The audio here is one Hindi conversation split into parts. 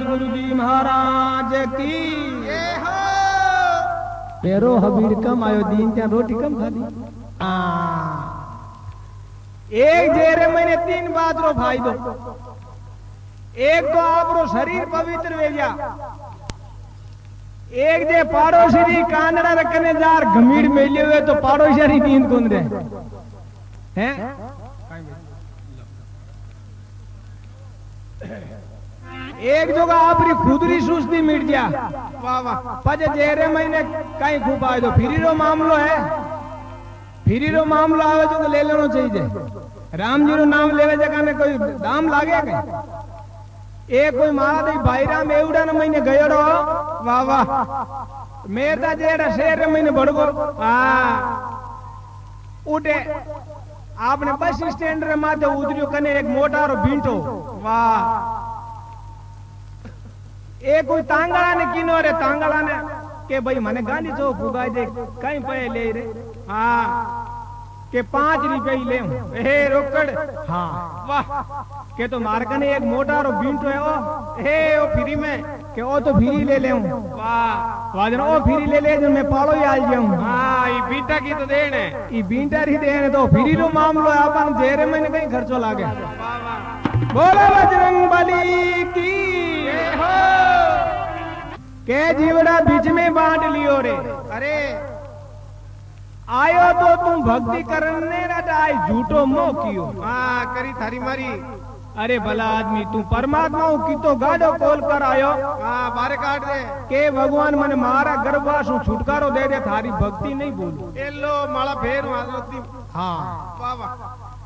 सतगुरु जी महाराज की। पेरो हबीर कम आयो दीन त्या रोटी कम खादी। एक जेरे मैंने 3 बात रो फायदो। एक तो आपरो शरीर पवित्र वे गया। एक जे पाड़ोशी कानड़ा रखने जार गमीड़ मेले हुए तो पाड़ोशी नींद कौन रहे हैं। एक जगह आपरी खुदरी सुस्ती मिट गया। वाह वाह पज जेरे महीने कहीं खूब आए तो फिरी रो मामलो है। फिरी रो मामलो आवे जो ले लेनो चाहिए। राम जी रो नाम लेवे जगह में कोई दाम लागे कहीं। एक कोई महादेव भाईराम एवड़ा न महीने गयोड़ो। वाह वाह मेरा जेड़ा शेर महीने बड़गो। उठे आपने बस स्टैंड रे माथे उतरियो कने एक मोटारो बींटो। वाह एक कोई तांगड़ा ने किनो रे तांगड़ा ने के भाई मने गांधी चौक पुगाई दे कहीं पे ले रे। के 5 रुपए ही ले हे रोकड़। वाह के तो मारकने एक मोटारो बींटो है ओ फ्री में के ओ तो फ्री ले ले। वाह वाजन ओ फ्री ले ले मैं पालो ही आल जाऊं। ई बींटा की तो देन है। ई बींटा री देन है तो फ्री रो मामलो है अपन जेरे में कहीं खर्चो लागे। वाह वाह बोलो बजरंग बली की हो। के जीवड़ा बीच में बांट लियो रे। अरे आयो तो तुम भक्ति करने ना आए झूठो मोह कियो। करी थारी मारी। अरे भला आदमी तू परमात्मा की तो गाड़ो खोल कर आयो। बारे काट दे के भगवान मने मारा गर्भवास छुटकारो दे दे थारी भक्ति नहीं बोल। ए लो माला फेर मारती। वाह वाह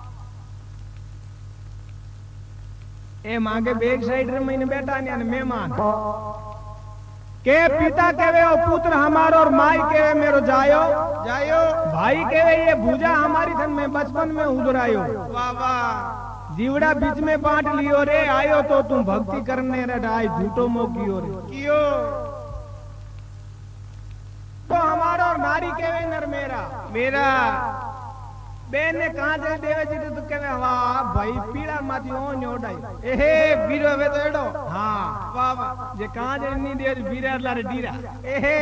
ए मांगे बैक साइड रे महीने बैठा ने मेहमान के पिता कहवे ओ पुत्र हमारो और माई कहवे मेरो जायो जायो। भाई कहवे ये भूजा हमारी थन में बचपन में उधरायो। वाह वाह जीवड़ा बीच में बांट लियो रे। आयो तो तुम भक्ति करने रे ढाई झूठो मो कियो रे कियो। तो हमारा और नारी कहवे नर मेरा मेरा बेन ने कहा जे देवे जी तो कहवे वाह भाई पीड़ा माथी ओ न्योडाई एहे बीरो वे तो एडो। वाह वाह जे कहा जे नी देर बीरा लारे डीरा एहे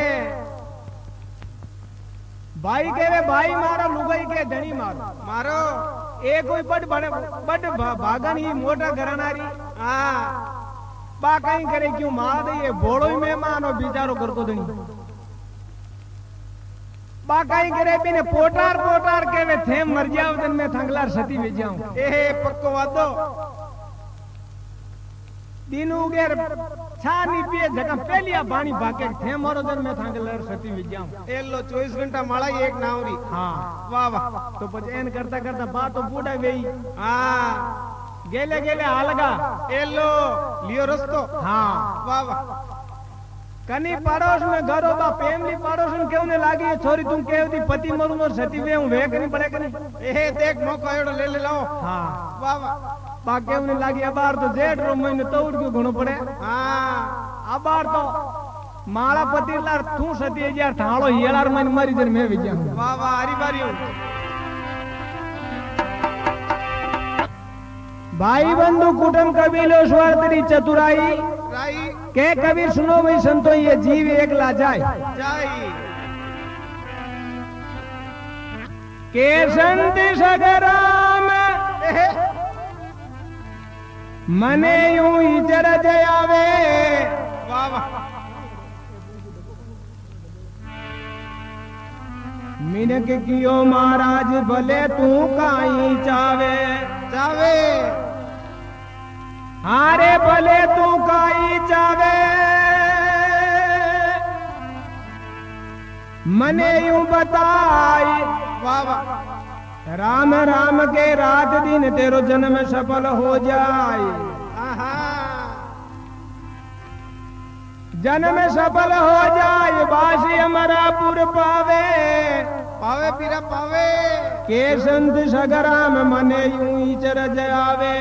भाई कहवे भाई मारो लुगाई के धणी मारो मारो। ए कोई बड़ भागन ही मोटा घरानारी। बा कहीं करे क्यों मार दे ये बोड़ो ही मेहमान हो बेचारो घर को धणी। बाकाई करे बिने पोटार पोटार के वे थे मर जाओ दिन में थंगलार सती वे जाऊं। ए पक्को वादो दिन उगेर छानी पिए जगह पहलिया पानी भाके थे मरो दिन में थंगलार सती वे जाऊं। ए लो 24 घंटा माला एक नावरी। वाह वाह तो बचैन करता करता बात तो बूढ़ा वेई। गेले गेले आलगा ए लो लियो रस्तो। वाह वाह कनी पड़ोस में घर होगा फैमिली पड़ोस में क्यों ने लागी छोरी तुम केव दी पति मरू और सती वे हूं वे कनी पड़े कनी। ए देख मौका एड़ो ले लाओ। वाह वाह बा केव ने लागी अबार तो जेठ रो महीने तौड़ क्यों घणो पड़े। अबार तो माला पति लार तू सती यार थाळो हेलार मन मरी जन मैं विजा। वाह वाह हरी बारी भाई बंधु कुटुंब कबीलो स्वार्थरी चतुराई के कबीर सुनो भाई संतो ये जीव एकला जाए के संत सगराम मने यूं ही जर जयावे। वाह वाह मिनक कियो महाराज भले तू काई चावे चावे। हारे भले तू काई चावे मने यूं बताई। वाह वाह राम राम के रात दिन तेरो जन्म सफल हो जाए। जन्म सफल हो जाए बासी अमरापुर पावे पावे पीरा पावे के संत सगराम मने यूं ही चर जावे।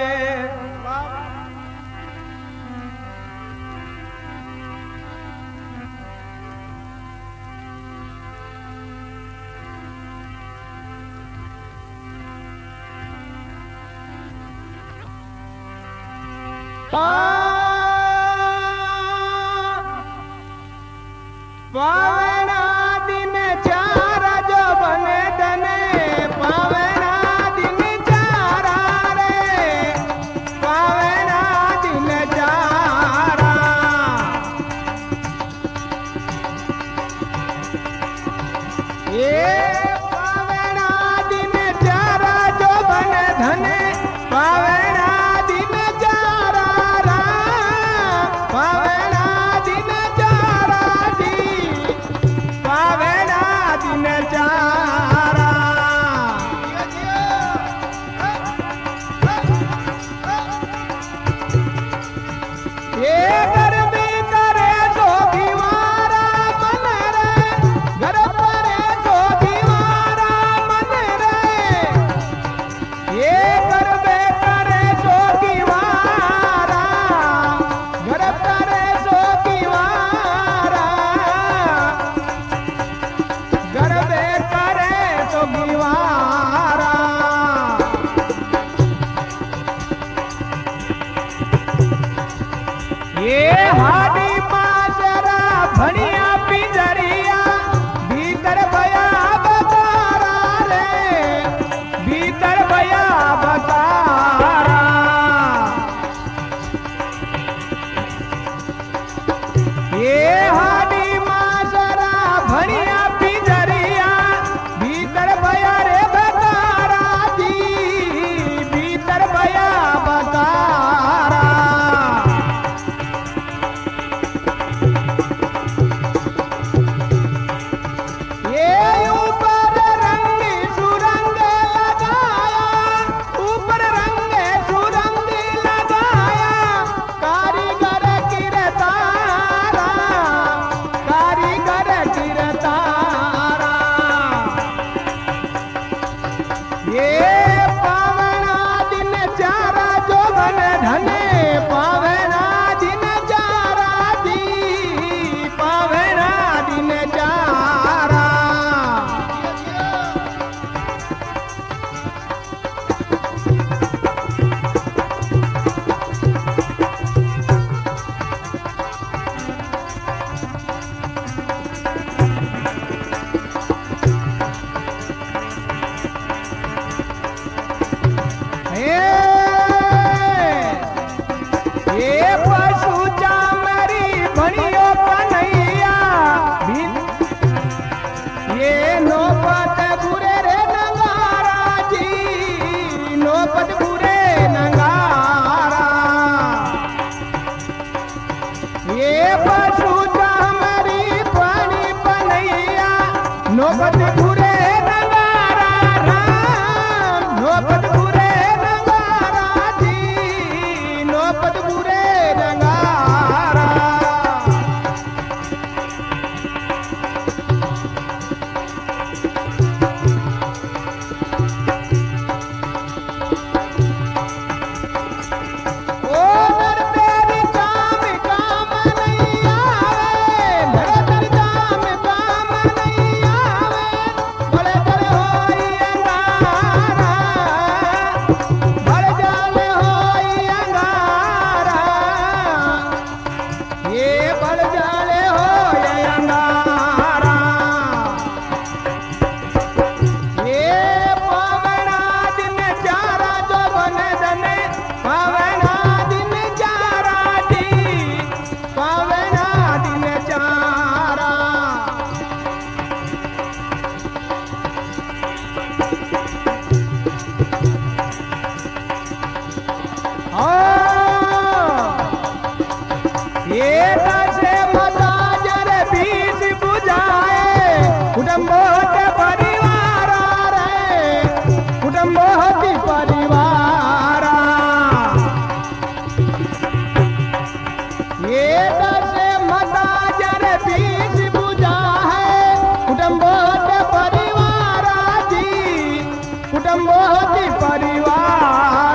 कुटुंब होती परिवार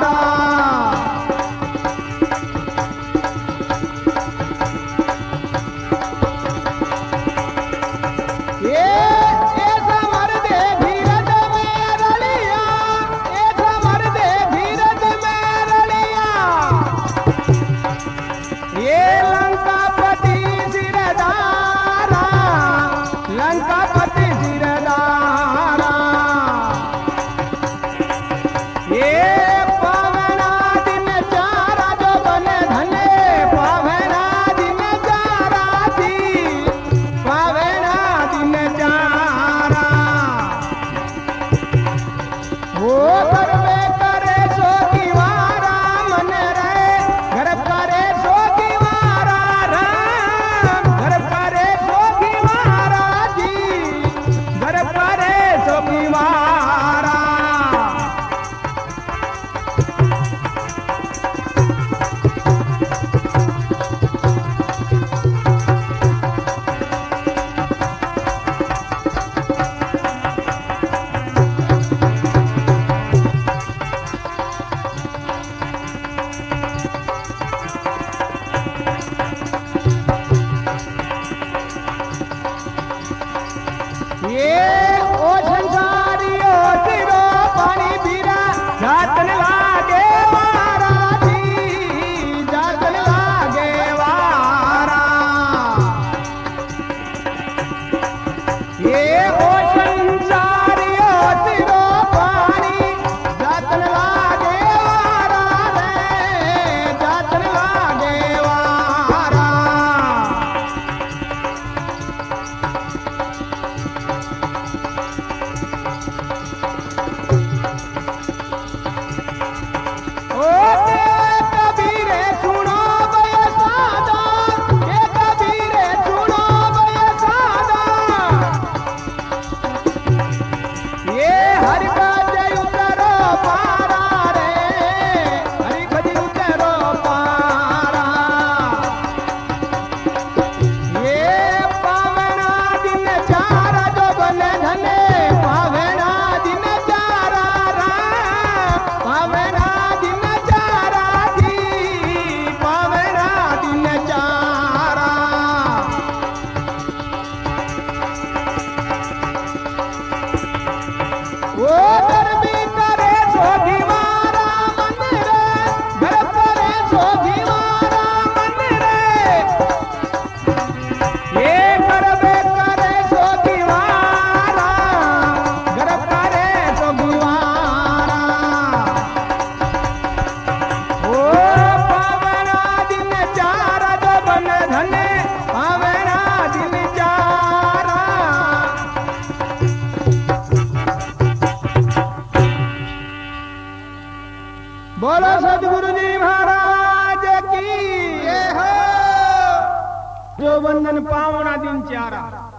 बोलो सदगुरु जी महाराज की जय हो। जो बंधन पावना दिन चारा